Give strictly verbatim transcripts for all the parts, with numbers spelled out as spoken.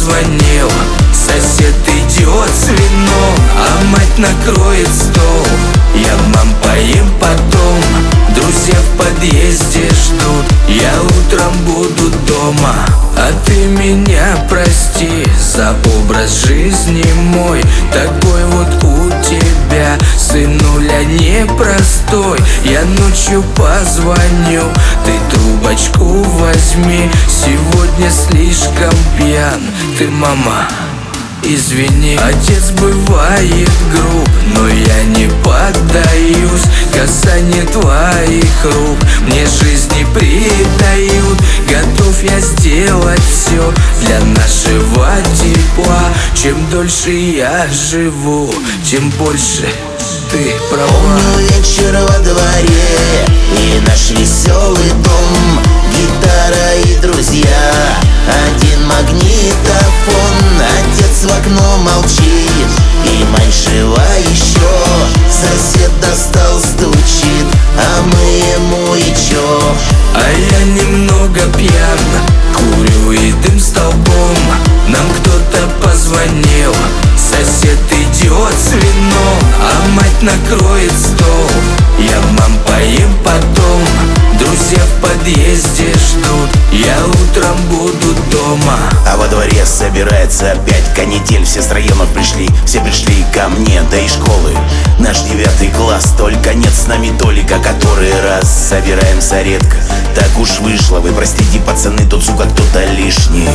позвонил. Сосед идет с вином, а мать накроет стол. Я, мам, поем потом, друзья в подъезде ждут. Я утром буду дома, а ты меня прости за образ жизни мой. Такой вот у тебя, сынуля, непростой. Я ночью позвоню, ты трубочку возьми. Сегодня слишком пьян, ты, мама, извини. Отец бывает груб, но я не поддаюсь. Касание твоих рук мне жизни придают. Готов я сделать все для нашего тепла. Чем дольше я живу, тем больше ты права. Помню вечер во дворе и наш веселый дом, гитара и друзья, один магнитофон. Отец в окно молчит, и мать жива еще. Сосед достал, стучит, а мы ему и чё? А я немного пьян, курю и дым столбом. Нам кто-то позвонил, сосед идет с вином, а мать накроет стол. Я, мам, поем потом, друзья в подъезде ждут. Я утром буду дома. А во дворе собирается опять канитель. Все с районов пришли, все пришли ко мне, да и школы. Наш девятый класс, только нет с нами Толика. Который раз собираемся редко, так уж вышло. Вы простите, пацаны, тут, сука, кто-то лишний.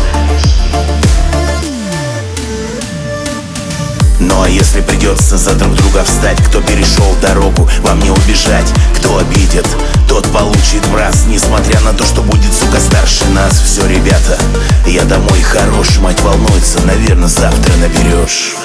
Ну а если придется за друг друга встать, кто перешел дорогу, вам не убежать. Кто обидит, тот получит в раз. Несмотря на то, что будет, сука, старше нас. Все, ребята, я домой хорош. Мать волнуется, наверное, завтра наберешь.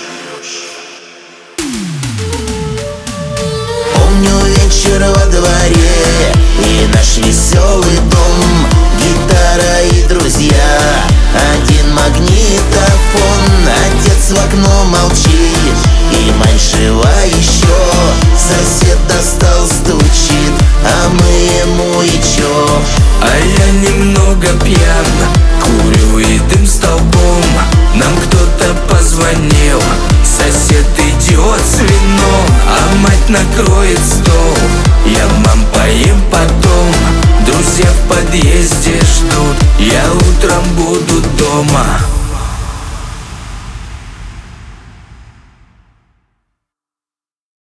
Помню вечер во дворе и наш веселый дом, гитара и друзья, один магнитофон. Отец в окно молчит, и мать жива еще. Сосед достал, стучит, а мы ему и чё? А я немного пьян, курю и дым столбом. Нам кто-то позвонил, сосед идет с вином, а мать накроет стол. Я, мам, поем потом, друзья в подъезде ждут. Я утром буду дома.